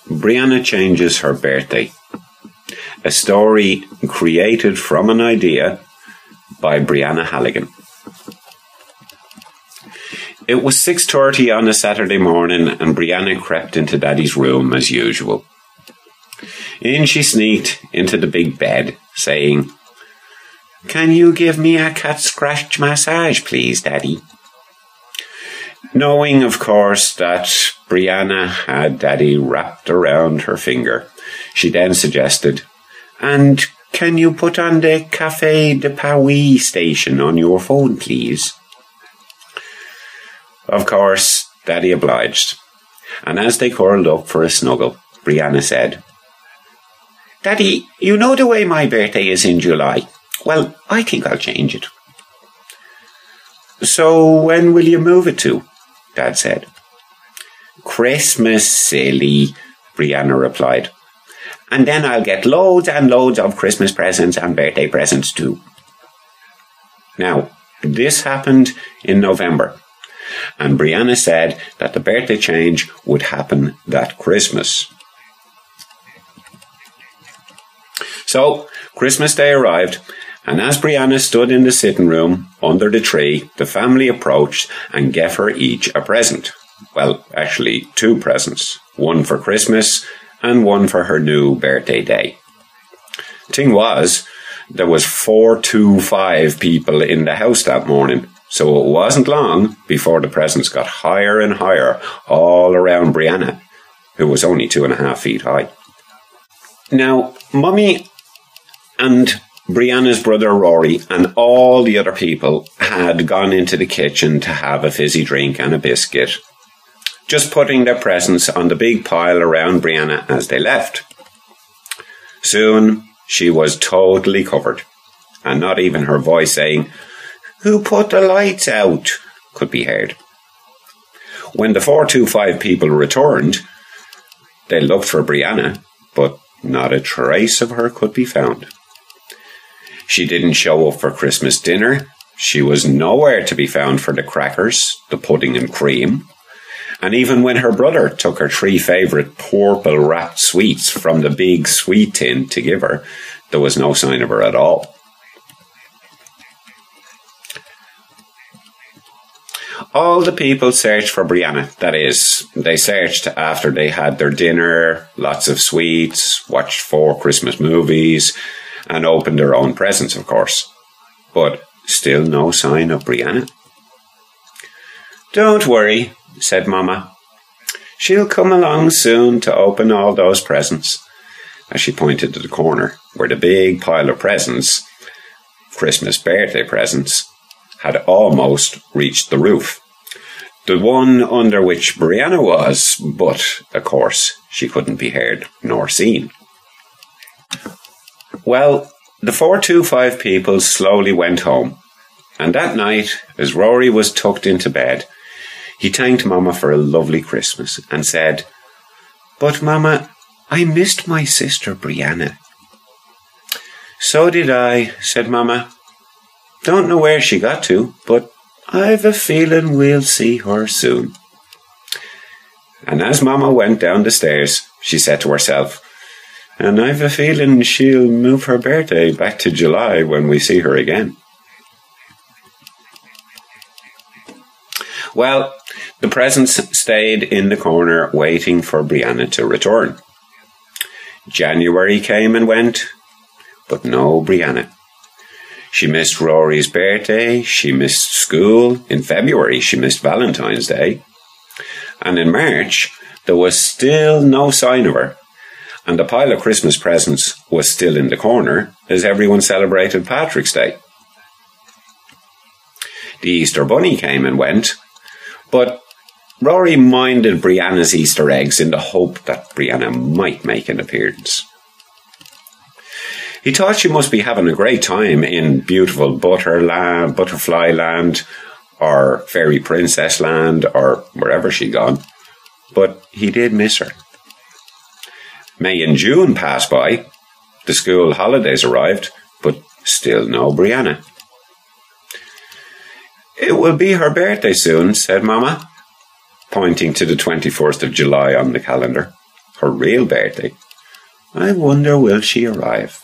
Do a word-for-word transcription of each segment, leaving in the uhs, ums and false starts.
Brianna Changes Her Birthday, a story created from an idea by Brianna Halligan. It was six thirty on a Saturday morning, and Brianna crept into Daddy's room as usual. In she sneaked into the big bed, saying, "Can you give me a cat scratch massage, please, Daddy?" Knowing, of course, that Brianna had Daddy wrapped around her finger, she then suggested, "And can you put on the Café de Paris station on your phone, please?" Of course, Daddy obliged, and as they curled up for a snuggle, Brianna said, "Daddy, you know the way my birthday is in July. Well, I think I'll change it." "So when will you move it to?" Dad said. "Christmas, silly," Brianna replied. "And then I'll get loads and loads of Christmas presents and birthday presents too." Now, this happened in November, and Brianna said that the birthday change would happen that Christmas. So, Christmas Day arrived, and as Brianna stood in the sitting room under the tree, the family approached and gave her each a present. Well, actually, two presents. One for Christmas and one for her new birthday day. Thing was, there was four to five people in the house that morning, so it wasn't long before the presents got higher and higher all around Brianna, who was only two and a half feet high. Now, Mummy and Brianna's brother Rory and all the other people had gone into the kitchen to have a fizzy drink and a biscuit, just putting their presents on the big pile around Brianna as they left. Soon she was totally covered, and not even her voice saying, "Who put the lights out?" could be heard. When the four two five people returned, they looked for Brianna, but not a trace of her could be found. She didn't show up for Christmas dinner. She was nowhere to be found for the crackers, the pudding and cream. And even when her brother took her three favourite purple-wrapped sweets from the big sweet tin to give her, there was no sign of her at all. All the people searched for Brianna. That is, they searched after they had their dinner, lots of sweets, watched four Christmas movies, and opened their own presents, of course. But still no sign of Brianna. "Don't worry," said Mama. "She'll come along soon to open all those presents," as she pointed to the corner where the big pile of presents, Christmas birthday presents, had almost reached the roof. The one under which Brianna was, but, of course, she couldn't be heard nor seen. Well, the four two five people slowly went home, and that night, as Rory was tucked into bed, he thanked Mama for a lovely Christmas and said, "But Mama, I missed my sister Brianna." "So did I," said Mama. "Don't know where she got to, but I've a feeling we'll see her soon." And as Mama went down the stairs, she said to herself, "And I've a feeling she'll move her birthday back to July when we see her again." Well, the presents stayed in the corner waiting for Brianna to return. January came and went, but no Brianna. She missed Rory's birthday, she missed school, in February she missed Valentine's Day, and in March there was still no sign of her, and the pile of Christmas presents was still in the corner as everyone celebrated Patrick's Day. The Easter Bunny came and went, but Rory minded Brianna's Easter eggs in the hope that Brianna might make an appearance. He thought she must be having a great time in beautiful Butterland, Butterfly Land, or Fairy Princess Land, or wherever she'd gone, but he did miss her. May and June passed by, the school holidays arrived, but still no Brianna. "It will be her birthday soon," said Mama, pointing to the twenty-first of July on the calendar. her real birthday. I wonder will she arrive.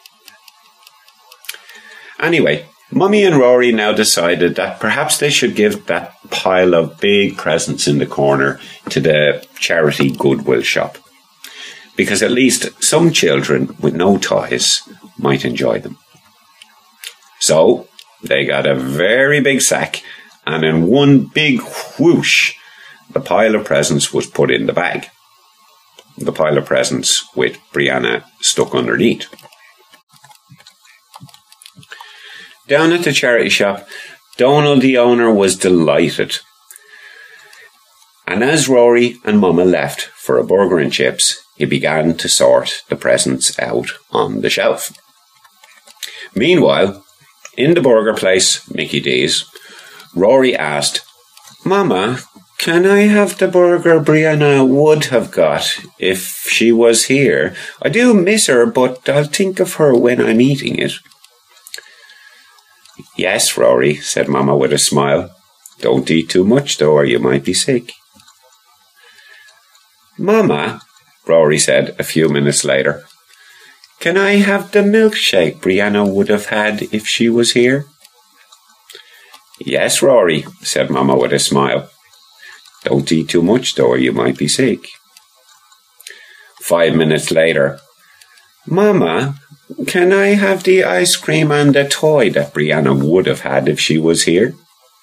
Anyway, Mummy and Rory now decided that perhaps they should give that pile of big presents in the corner to the charity Goodwill shop, because at least some children with no toys might enjoy them. So they got a very big sack, and in one big whoosh, the pile of presents was put in the bag. The pile of presents with Brianna stuck underneath. Down at the charity shop, Donald the owner was delighted. And as Rory and Mama left for a burger and chips, he began to sort the presents out on the shelf. Meanwhile, in the burger place, Mickey D's, Rory asked, Mama, can I have the burger Brianna would have got if she was here? I do miss her, but I'll think of her when I'm eating it. Yes, Rory, said Mama with a smile. Don't eat too much, though, or you might be sick. Mama, Rory said a few minutes later, can I have the milkshake Brianna would have had if she was here? Yes, Rory, said Mama with a smile. Don't eat too much, though, or you might be sick. Five minutes later, Mama, can I have the ice cream and the toy that Brianna would have had if she was here?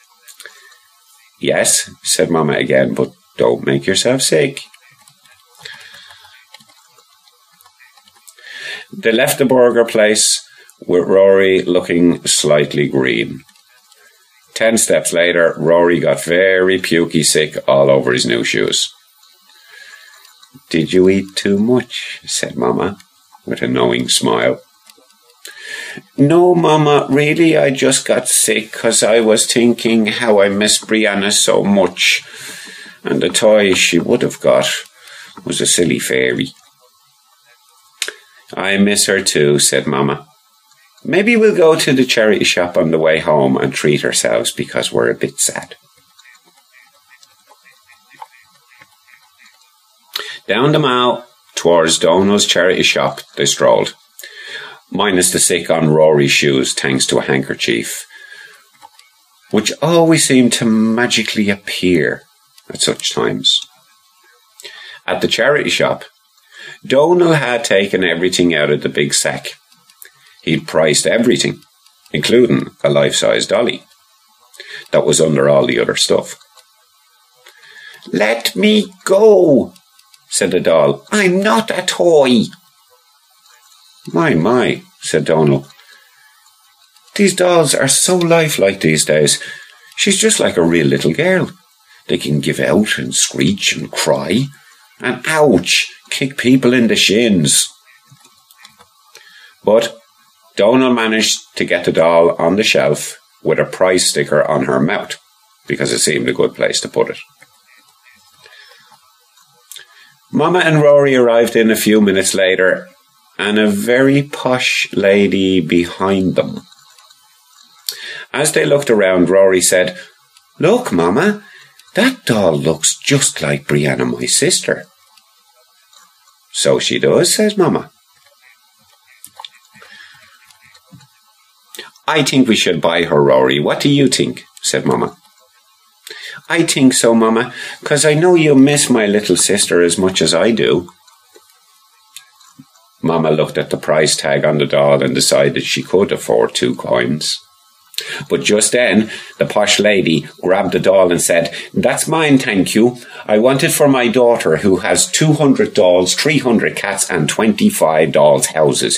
Yes, said Mama again, but don't make yourself sick. They left the burger place with Rory looking slightly green. Ten steps later, Rory got very pukey sick all over his new shoes. Did you eat too much? Said Mama, with a knowing smile. No, Mama, really I just got sick because I was thinking how I miss Brianna so much, and the toy she would have got was a silly fairy. I miss her too, said Mama. Maybe we'll go to the charity shop on the way home and treat ourselves because we're a bit sad. Down the mall towards Donald's charity shop they strolled, minus the sick on Rory's shoes thanks to a handkerchief, which always seemed to magically appear at such times. At the charity shop, Donald had taken everything out of the big sack. He'd priced everything, including a life-size dolly that was under all the other stuff. Let me go, said the doll. I'm not a toy. My, my, said Donald. These dolls are so lifelike these days. She's just like a real little girl. They can give out and screech and cry and, ouch, kick people in the shins. But Donald managed to get the doll on the shelf with a price sticker on her mouth, because it seemed a good place to put it. Mama and Rory arrived in a few minutes later, and a very posh lady behind them. As they looked around, Rory said, Look, Mama, that doll looks just like Brianna, my sister. So she does, says Mama. I think we should buy her, Rory. What do you think? Said Mama. I think so, Mama, because I know you miss my little sister as much as I do. Mama looked at the price tag on the doll and decided she could afford two coins. But just then, the posh lady grabbed the doll and said, That's mine, thank you. I want it for my daughter who has two hundred dolls, three hundred cats and twenty-five dolls' houses.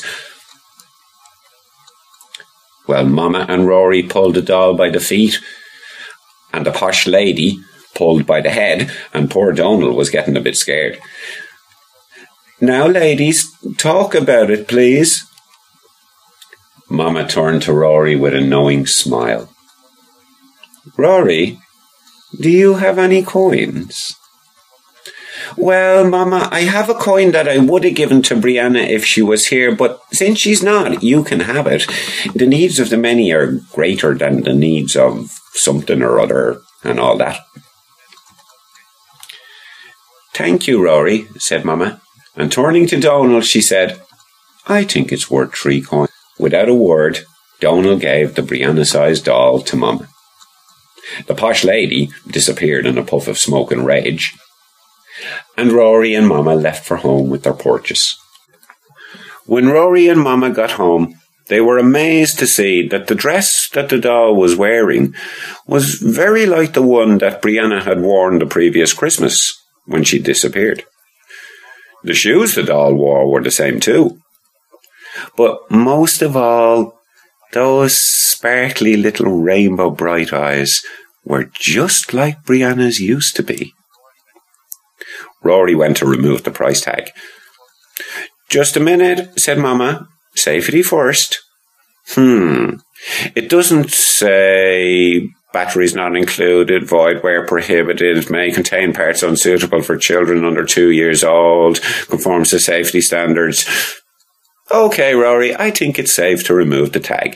Well, Mama and Rory pulled the doll by the feet, and the posh lady pulled by the head, and poor Donald was getting a bit scared. Now, ladies, talk about it, please. Mama turned to Rory with a knowing smile. Rory, do you have any coins? Well, Mama, I have a coin that I would have given to Brianna if she was here, but since she's not, you can have it. The needs of the many are greater than the needs of something or other and all that. "Thank you, Rory," said Mama. And turning to Donal, she said, "I think it's worth three coins." Without a word, Donal gave the Brianna-sized doll to Mama. The posh lady disappeared in a puff of smoke and rage, and Rory and Mama left for home with their purchase. When Rory and Mama got home, they were amazed to see that the dress that the doll was wearing was very like the one that Brianna had worn the previous Christmas when she disappeared. The shoes the doll wore were the same too. But most of all, those sparkly little rainbow bright eyes were just like Brianna's used to be. Rory went to remove the price tag. "Just a minute," said Mama. "Safety first." Hmm. It doesn't say batteries not included, void where prohibited, may contain parts unsuitable for children under two years old, conforms to safety standards. Okay, Rory, I think it's safe to remove the tag.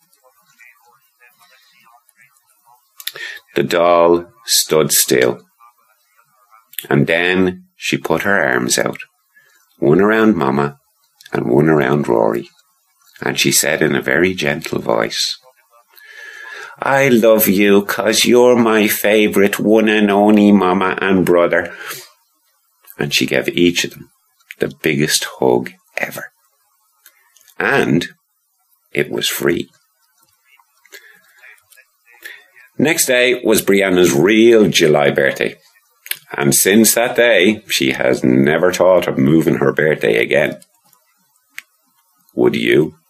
The doll stood still, and then she put her arms out, one around Mama and one around Rory, and she said in a very gentle voice, "I love you 'cause you're my favourite one and only Mama and brother." And she gave each of them the biggest hug ever. And it was free. Next day was Brianna's real July birthday. And since that day, she has never thought of moving her birthday again. Would you?